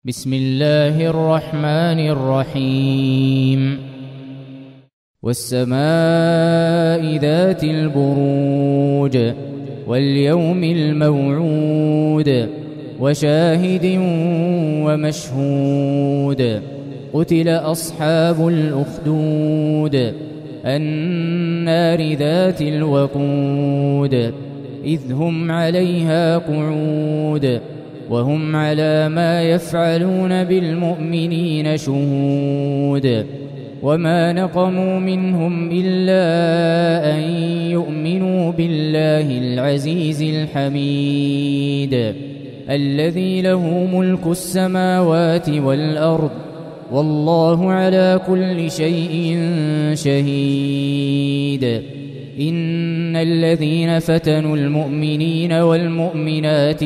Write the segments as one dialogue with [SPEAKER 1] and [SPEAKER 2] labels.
[SPEAKER 1] بسم الله الرحمن الرحيم والسماء ذات البروج واليوم الموعود وشاهد ومشهود قتل أصحاب الأخدود النار ذات الوقود إذ هم عليها قعود وهم على ما يفعلون بالمؤمنين شهود وما نقموا منهم إلا أن يؤمنوا بالله العزيز الحميد الذي له ملك السماوات والأرض والله على كل شيء شهيد إن الذين فتنوا المؤمنين والمؤمنات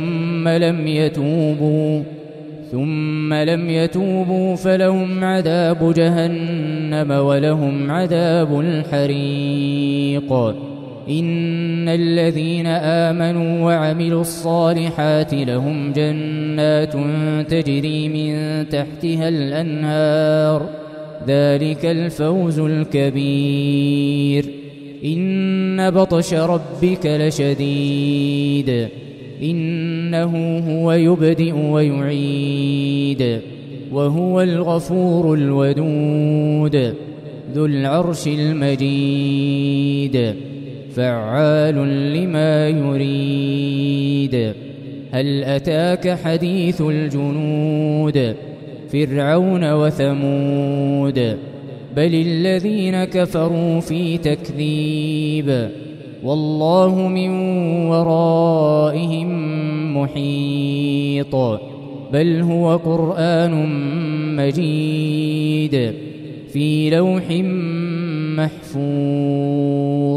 [SPEAKER 1] ثم لم يتوبوا فلهم عذاب جهنم ولهم عذاب الحريق إن الذين آمنوا وعملوا الصالحات لهم جنات تجري من تحتها الأنهار ذلك الفوز الكبير إن بطش ربك لشديد إنه هو يبدئ ويعيد وهو الغفور الودود ذو العرش المجيد فعال لما يريد هل أتاك حديث الجنود فرعون وثمود بل الذين كفروا في تكذيب والله من ورائهم محيط بل هو قرآن مجيد في لوح محفوظ.